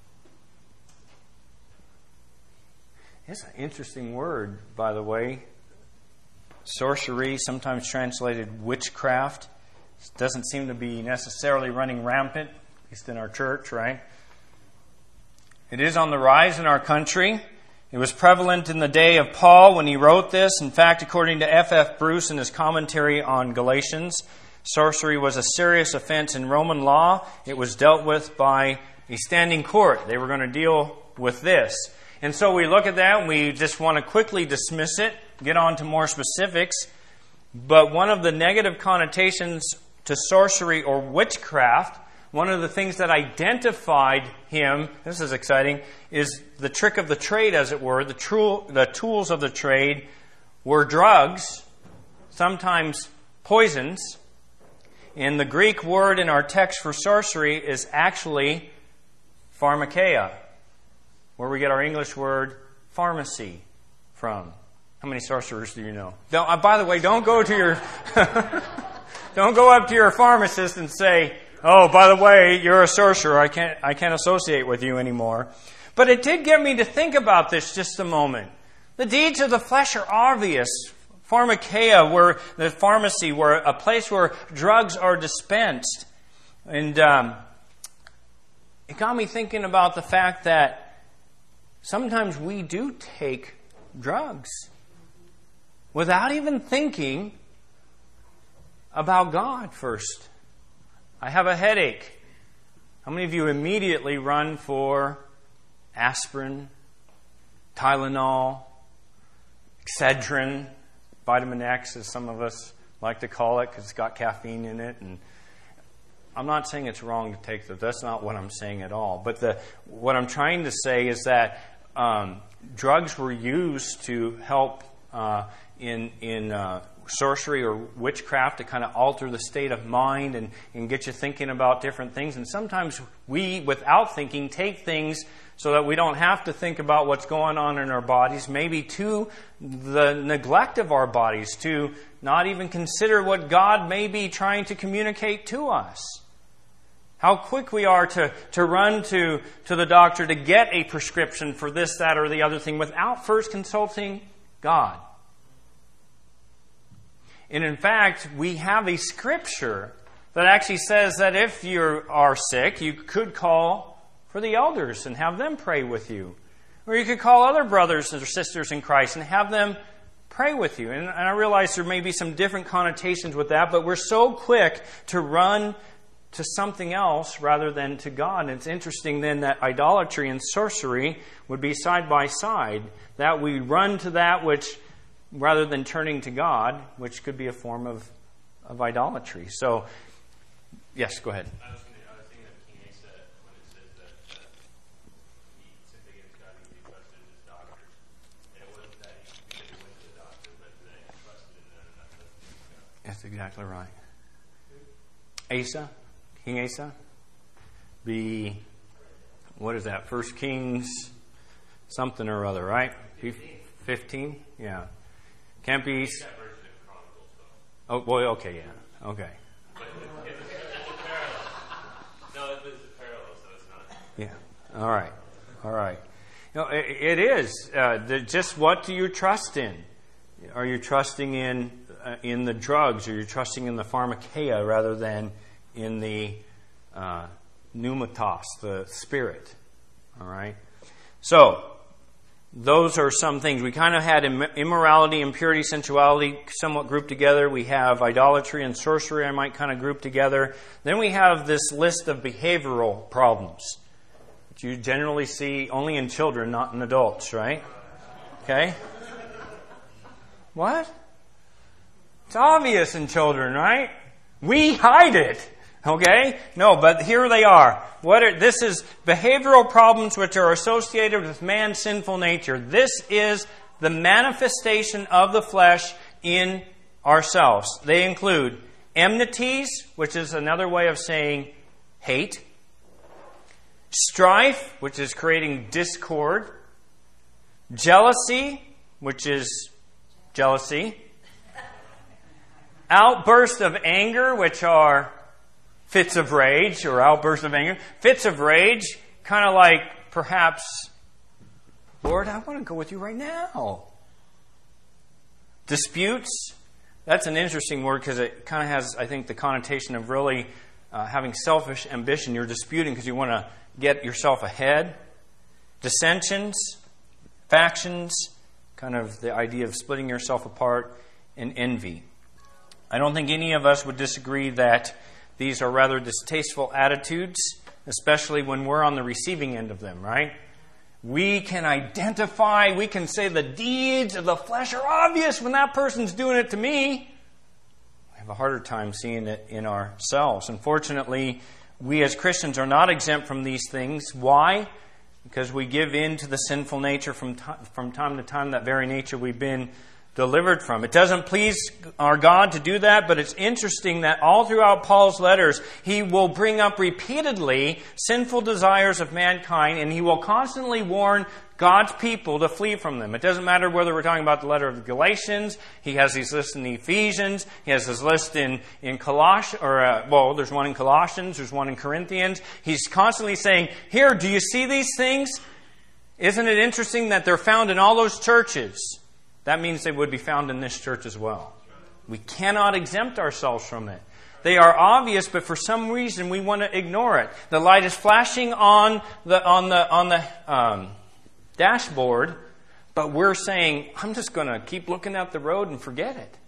It's an interesting word, by the way. Sorcery, sometimes translated witchcraft, doesn't seem to be necessarily running rampant, at least in our church, right? It is on the rise in our country. It was prevalent in the day of Paul when he wrote this. In fact, according to F F Bruce in his commentary on Galatians, sorcery was a serious offense in Roman law. It was dealt with by a standing court. They were going to deal with this. And so we look at that and we just want to quickly dismiss it, get on to more specifics. But one of the negative connotations to sorcery or witchcraft one of the things that identified him, this is exciting, is the trick of the trade, as it were. The, tru- the tools of the trade were drugs, sometimes poisons. And the Greek word in our text for sorcery is actually pharmakeia, where we get our English word pharmacy from. How many sorcerers do you know? Don't, uh, by the way, don't go to your don't go up to your pharmacist and say, "Oh, by the way, you're a sorcerer. I can't I can't associate with you anymore." But it did get me to think about this just a moment. The deeds of the flesh are obvious. Pharmakeia, where the pharmacy, where a place where drugs are dispensed, and um, it got me thinking about the fact that sometimes we do take drugs without even thinking about God first. I have a headache. How many of you immediately run for aspirin, Tylenol, Excedrin, vitamin X, as some of us like to call it, because it's got caffeine in it? And I'm not saying it's wrong to take that. That's not what I'm saying at all. But the what I'm trying to say is that um, drugs were used to help uh, in in uh, sorcery or witchcraft to kind of alter the state of mind and, and get you thinking about different things. And sometimes we, without thinking, take things so that we don't have to think about what's going on in our bodies, maybe to the neglect of our bodies, to not even consider what God may be trying to communicate to us. How quick we are to, to run to, to the doctor to get a prescription for this, that, or the other thing without first consulting God. And in fact, we have a scripture that actually says that if you are sick, you could call for the elders and have them pray with you. Or you could call other brothers or sisters in Christ and have them pray with you. And, and I realize there may be some different connotations with that, but we're so quick to run to something else rather than to God. And it's interesting then that idolatry and sorcery would be side by side. That we run to that which, rather than turning to God, which could be a form of, of idolatry. So, yes, go ahead. I was, gonna, I was thinking of King Asa when it says that uh, he sinned against God because he trusted his doctors. And it wasn't that he, because he went to the doctor, but that he trusted in them and not trusted in God. That's exactly right. Asa, King Asa, the, what is that, First Kings something or other, right? fifteen? Yeah. Can't be... That version of Chronicles, though. Oh, boy, okay, yeah. Okay. But it's, it's, it's a parallel. No, it's a parallel, so it's not. Yeah. All right. All right. You know, it, it is. Uh, the, just what do you trust in? Are you trusting in uh, in the drugs? Are you trusting in the pharmakeia rather than in the uh, pneumatos, the spirit? All right. So, those are some things. We kind of had immorality, impurity, sensuality somewhat grouped together. We have idolatry and sorcery, I might kind of group together. Then we have this list of behavioral problems, which you generally see only in children, not in adults, right? Okay? What? It's obvious in children, right? We hide it. Okay? No, but here they are. What are, this is behavioral problems which are associated with man's sinful nature. This is the manifestation of the flesh in ourselves. They include enmities, which is another way of saying hate. Strife, which is creating discord. Jealousy, which is jealousy. Outbursts of anger, which are fits of rage or outbursts of anger. Fits of rage, kind of like perhaps, Lord, I want to go with you right now. Disputes, that's an interesting word because it kind of has, I think, the connotation of really uh, having selfish ambition. You're disputing because you want to get yourself ahead. Dissensions, factions, kind of the idea of splitting yourself apart, and envy. I don't think any of us would disagree that these are rather distasteful attitudes, especially when we're on the receiving end of them, right? We can identify, we can say the deeds of the flesh are obvious when that person's doing it to me. We have a harder time seeing it in ourselves. Unfortunately, we as Christians are not exempt from these things. Why? Because we give in to the sinful nature from, t- from time to time, that very nature we've been delivered from. It doesn't please our God to do that, but it's interesting that all throughout Paul's letters, he will bring up repeatedly sinful desires of mankind, and he will constantly warn God's people to flee from them. It doesn't matter whether we're talking about the letter of the Galatians. He has his list in the Ephesians. He has his list in, in Colossians, or, uh, well, there's one in Colossians, there's one in Corinthians. He's constantly saying, here, do you see these things? Isn't it interesting that they're found in all those churches? That means they would be found in this church as well. We cannot exempt ourselves from it. They are obvious, but for some reason we want to ignore it. The light is flashing on the on the on the um, dashboard, but we're saying, I'm just going to keep looking out the road and forget it.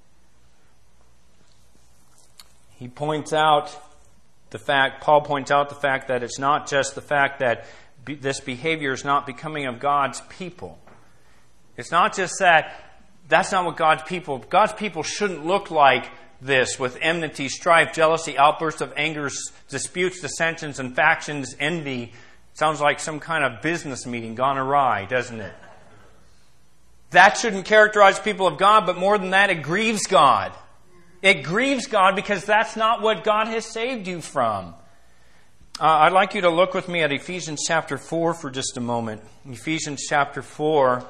He points out the fact, Paul points out the fact that it's not just the fact that be, this behavior is not becoming of God's people. It's not just that that's not what God's people, God's people shouldn't look like this, with enmity, strife, jealousy, outbursts of anger, disputes, dissensions, and factions, envy. Sounds like some kind of business meeting gone awry, doesn't it? That shouldn't characterize people of God, but more than that, it grieves God. It grieves God because that's not what God has saved you from. Uh, I'd like you to look with me at Ephesians chapter four for just a moment. Ephesians chapter four.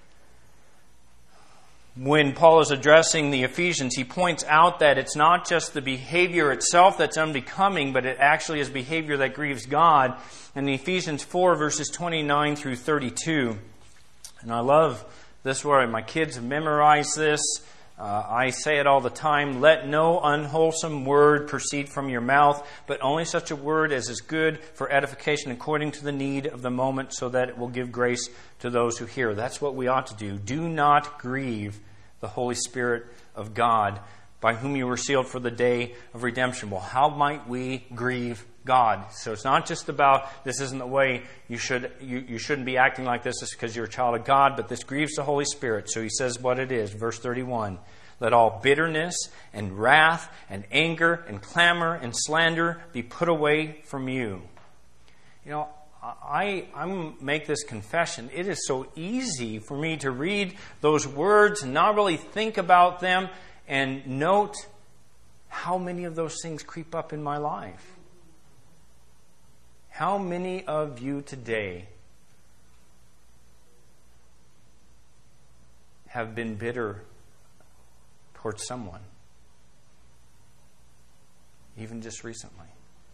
When Paul is addressing the Ephesians, he points out that it's not just the behavior itself that's unbecoming, but it actually is behavior that grieves God. In Ephesians four, verses twenty-nine through thirty-two. And I love this word. My kids have memorized this. Uh, I say it all the time. Let no unwholesome word proceed from your mouth, but only such a word as is good for edification according to the need of the moment, so that it will give grace to those who hear. That's what we ought to do. Do not grieve the Holy Spirit of God, by whom you were sealed for the day of redemption. Well, how might we grieve God? So it's not just about, this isn't the way you should you, you shouldn't be acting like this, it's because you're a child of God, but this grieves the Holy Spirit. So he says what it is. Verse thirty-one. Let all bitterness and wrath and anger and clamor and slander be put away from you. You know, I I make this confession. It is so easy for me to read those words and not really think about them and note how many of those things creep up in my life. How many of you today have been bitter towards someone, even just recently?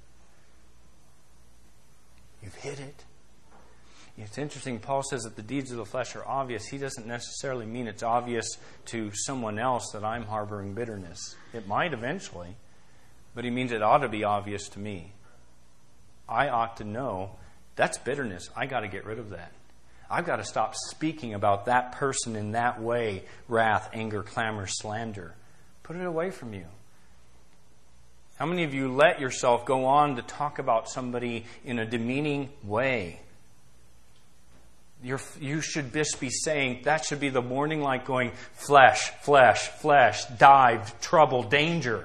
You've hid it. It's interesting, Paul says that the deeds of the flesh are obvious. He doesn't necessarily mean it's obvious to someone else that I'm harboring bitterness. It might eventually, but he means it ought to be obvious to me. I ought to know that's bitterness. I got to get rid of that. I've got to stop speaking about that person in that way. Wrath, anger, clamor, slander. Put it away from you. How many of you let yourself go on to talk about somebody in a demeaning way? You're, you should just be saying, that should be the warning light going, flesh, flesh, flesh, dive, trouble, danger.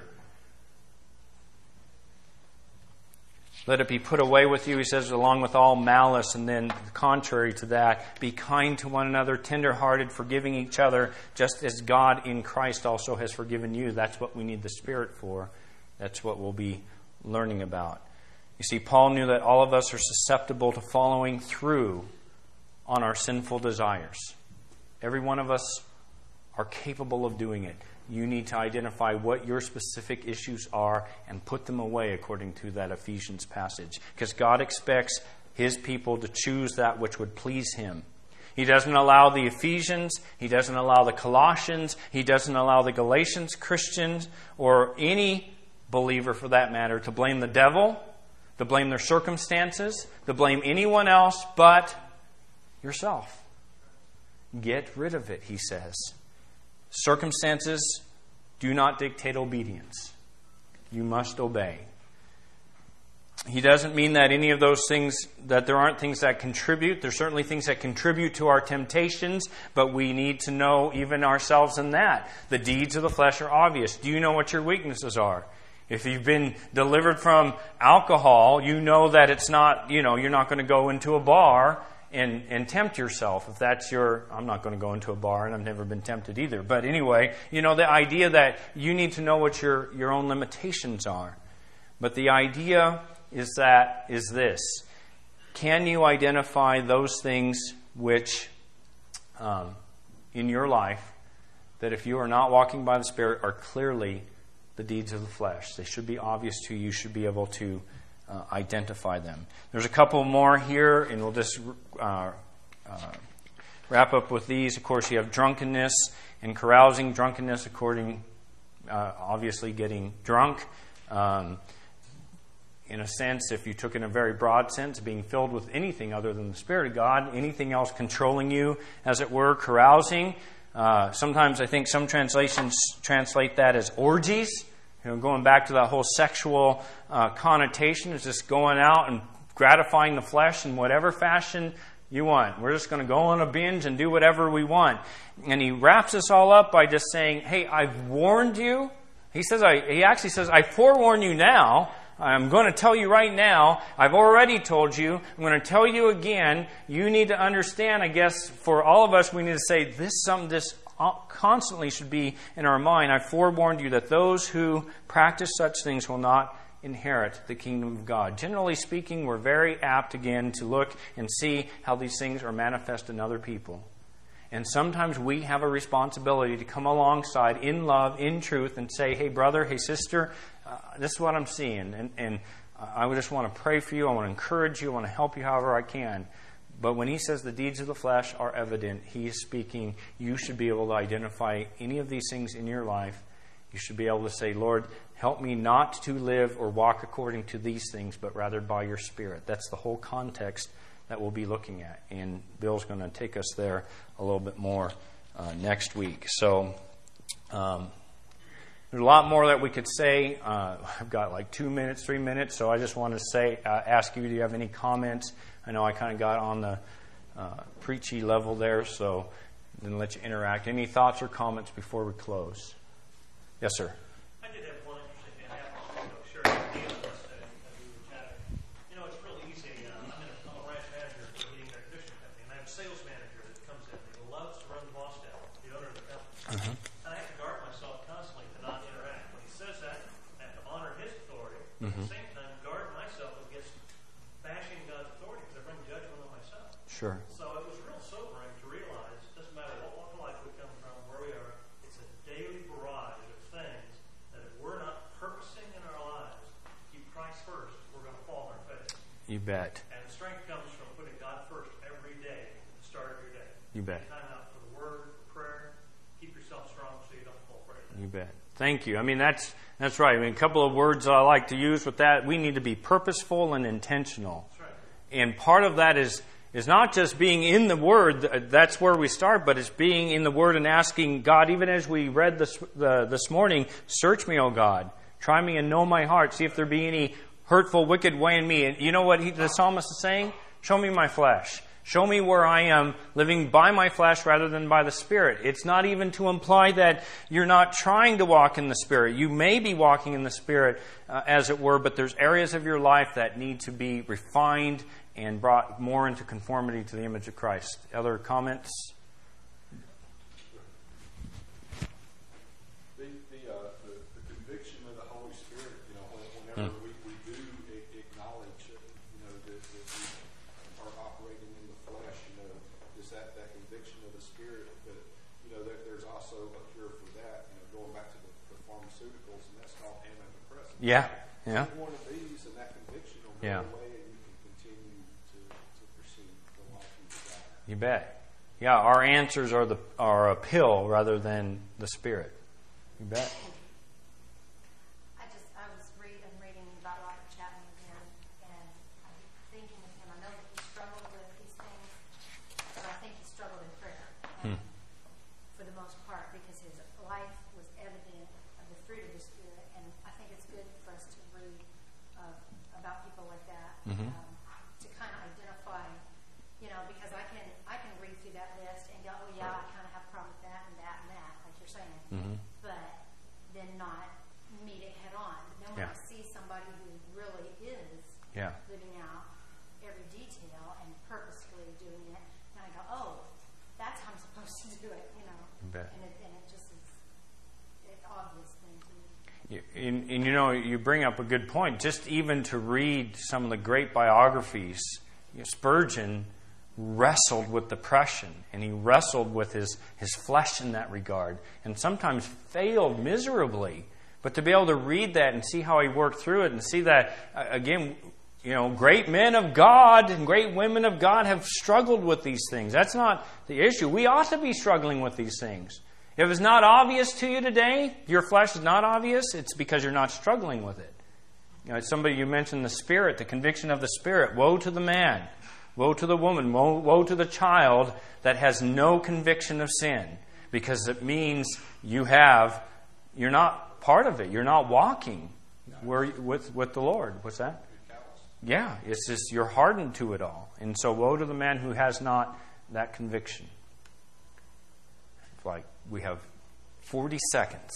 Let it be put away with you, he says, along with all malice. And then, contrary to that, be kind to one another, tender-hearted, forgiving each other, just as God in Christ also has forgiven you. That's what we need the Spirit for. That's what we'll be learning about. You see, Paul knew that all of us are susceptible to following through on our sinful desires. Every one of us are capable of doing it. You need to identify what your specific issues are and put them away according to that Ephesians passage. Because God expects His people to choose that which would please Him. He doesn't allow the Ephesians, He doesn't allow the Colossians, He doesn't allow the Galatians Christians, or any believer for that matter, to blame the devil, to blame their circumstances, to blame anyone else but yourself. Get rid of it, he says. Circumstances do not dictate obedience. You must obey. He doesn't mean that any of those things, that there aren't things that contribute. There's certainly things that contribute to our temptations, but we need to know even ourselves in that. The deeds of the flesh are obvious. Do you know what your weaknesses are? If you've been delivered from alcohol, you know that it's not, you know, you're not going to go into a bar and, and tempt yourself. If that's your, I'm not going to go into a bar, and I've never been tempted either. But anyway, you know, the idea that you need to know what your, your own limitations are. But the idea is that, is this. Can you identify those things which, um, in your life, that if you are not walking by the Spirit, are clearly the deeds of the flesh? They should be obvious to you. You should be able to uh, identify them. There's a couple more here, and we'll just uh, uh, wrap up with these. Of course, you have drunkenness and carousing. Drunkenness, according, uh, obviously getting drunk. Um, in a sense, if you took it in a very broad sense, being filled with anything other than the Spirit of God, anything else controlling you, as it were, carousing. Uh, sometimes I think some translations translate that as orgies. You know, going back to that whole sexual uh, connotation, is just going out and gratifying the flesh in whatever fashion you want. We're just going to go on a binge and do whatever we want. And he wraps this all up by just saying, "Hey, I've warned you." He says, I, he actually says, "I forewarn you now. I'm going to tell you right now. I've already told you. I'm going to tell you again. You need to understand, I guess, for all of us, we need to say this is something this constantly should be in our mind. I forewarned you that those who practice such things will not inherit the kingdom of God." Generally speaking, we're very apt, again, to look and see how these things are manifest in other people. And sometimes we have a responsibility to come alongside in love, in truth, and say, "Hey, brother, hey, sister, uh, this is what I'm seeing. And, and I just want to pray for you. I want to encourage you. I want to help you however I can." But when he says the deeds of the flesh are evident, he is speaking, you should be able to identify any of these things in your life. You should be able to say, "Lord, help me not to live or walk according to these things, but rather by your Spirit." That's the whole context that we'll be looking at. And Bill's going to take us there a little bit more uh, next week. So um, there's a lot more that we could say. Uh, I've got like two minutes, three minutes. So I just want to say, uh, ask you, do you have any comments? I know I kind of got on the uh, preachy level there, so then let you interact. Any thoughts or comments before we close? Yes, sir. I did have one interesting thing happen. You know, sharing with Neil yesterday as we were chatting. You know, it's real easy. Uh, I'm, in a, I'm a ranch manager for a leading air conditioning company, and I have a sales manager that comes in. He loves to run the boss down, the owner of the company. Uh-huh. And I have to guard myself constantly to not interact. When he says that, I have to honor his authority. Mm-hmm. At the same time, guard myself against bashing God's authority because I bring judgment on myself. Sure. So it was real sobering to realize it doesn't matter what walk of life we come from, where we are, it's a daily barrage of things that if we're not purposing in our lives to keep Christ first, we're going to fall on our face. You bet. And the strength comes from putting God first every day at the start of your day. You bet. Time out for the word, for prayer. Keep yourself strong so you don't fall prey. You bet. Thank you. I mean, that's that's right. I mean, a couple of words I like to use with that. We need to be purposeful and intentional. That's right. And part of that is is not just being in the Word. That's where we start, but it's being in the Word and asking God, even as we read this the, this morning, "Search me, O God. Try me and know my heart. See if there be any hurtful, wicked way in me." And you know what he, the psalmist is saying? Show me my flesh. Show me where I am living by my flesh rather than by the Spirit. It's not even to imply that you're not trying to walk in the Spirit. You may be walking in the Spirit, uh, as it were, but there's areas of your life that need to be refined and brought more into conformity to the image of Christ. Other comments? The, the, uh, the, the conviction of the Holy Spirit, you know, whenever Hmm. we, we do acknowledge, uh, you know, that, that we are operating in the flesh, you know, is that, that conviction of the Spirit. But, you know, there, there's also a cure for that, you know, going back to the, the pharmaceuticals, and that's called antidepressants. Yeah, yeah. Take one of these, and that conviction will go Yeah. away, and you can continue to, to pursue the life you desire. You bet. Yeah, our answers are the are a pill rather than the Spirit. You bet. I just, I was read, I'm reading about Robert Chapman again, and I'm thinking of him. I know that he struggled with these things, but I think he struggled in prayer um, Hmm. for the most part because his life was evident of the fruit of the Spirit. And I think it's good for us to read uh, about people like that Mhm. um, to kind of identify, you know, because I can I can read through that list and go, oh yeah, I kind of have a problem with that and that and that, like you're saying. Mhm. But then not meet it head on. But then when see somebody who really is Yeah. living out every detail and purposefully doing it, and I go, oh, that's how I'm supposed to do it, you know. You bet. And it, and it just is an obvious thing to me. And, and you know, you bring up a good point. Just even to read some of the great biographies, you know, Spurgeon wrestled with depression, and he wrestled with his, his flesh in that regard, and sometimes failed miserably. But to be able to read that and see how he worked through it, and see that, uh, again, you know, great men of God and great women of God have struggled with these things. That's not the issue. We ought to be struggling with these things. If it's not obvious to you today, your flesh is not obvious, it's because you're not struggling with it. You know, somebody, you mentioned the Spirit, the conviction of the Spirit. Woe to the man, woe to the woman, woe, woe to the child that has no conviction of sin, because it means you have, you're not part of it. You're not walking where, with, with the Lord. What's that? Yeah, it's just you're hardened to it all. And so woe to the man who has not that conviction. It's like we have forty seconds.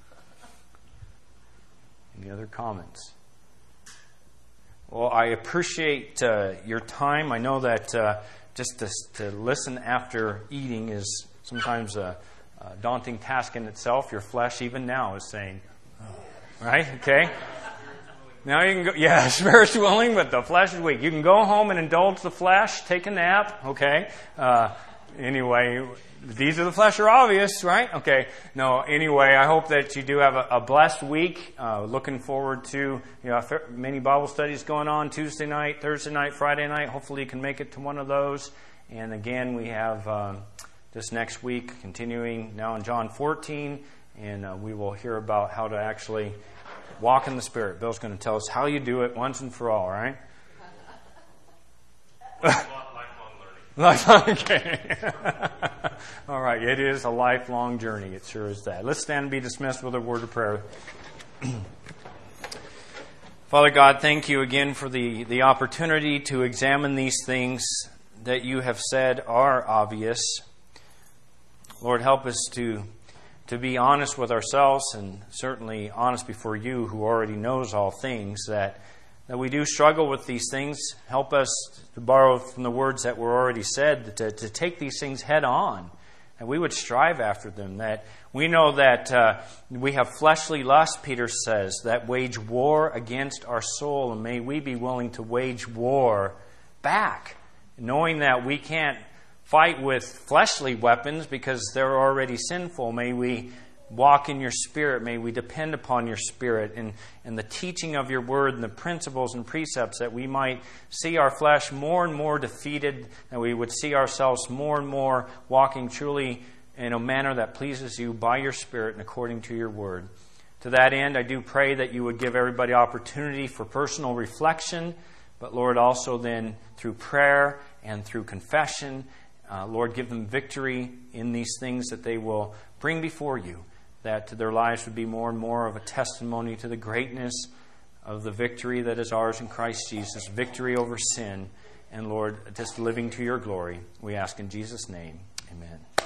Any other comments? Well, I appreciate uh, your time. I know that uh, just to, to listen after eating is sometimes a, a daunting task in itself. Your flesh, even now, is saying, oh. Right? Okay? Now you can go, yeah, spirit's willing, but the flesh is weak. You can go home and indulge the flesh, take a nap, okay? Uh, anyway, the deeds of the flesh are obvious, right? Okay. No, anyway, I hope that you do have a, a blessed week. Uh, looking forward to, you know, many Bible studies going on Tuesday night, Thursday night, Friday night. Hopefully you can make it to one of those. And again, we have um, this next week continuing now in John fourteen, and uh, we will hear about how to actually walk in the Spirit. Bill's going to tell us how you do it once and for all, right? Lifelong learning. Okay. All right. It is a lifelong journey. It sure is that. Let's stand and be dismissed with a word of prayer. Father God, thank you again for the, the opportunity to examine these things that you have said are obvious. Lord, help us to to be honest with ourselves, and certainly honest before you, who already knows all things, that, that we do struggle with these things. Help us, to borrow from the words that were already said, to, to take these things head on, and we would strive after them. That we know that uh, we have fleshly lust, Peter says, that wage war against our soul, and may we be willing to wage war back, knowing that we can't fight with fleshly weapons because they're already sinful. May we walk in your Spirit. May we depend upon your Spirit and, and the teaching of your word and the principles and precepts, that we might see our flesh more and more defeated, and we would see ourselves more and more walking truly in a manner that pleases you by your Spirit and according to your word. To that end, I do pray that you would give everybody opportunity for personal reflection, but Lord, also then through prayer and through confession, Uh, Lord, give them victory in these things that they will bring before you, that their lives would be more and more of a testimony to the greatness of the victory that is ours in Christ Jesus, victory over sin, and Lord, just living to your glory. We ask in Jesus' name, amen.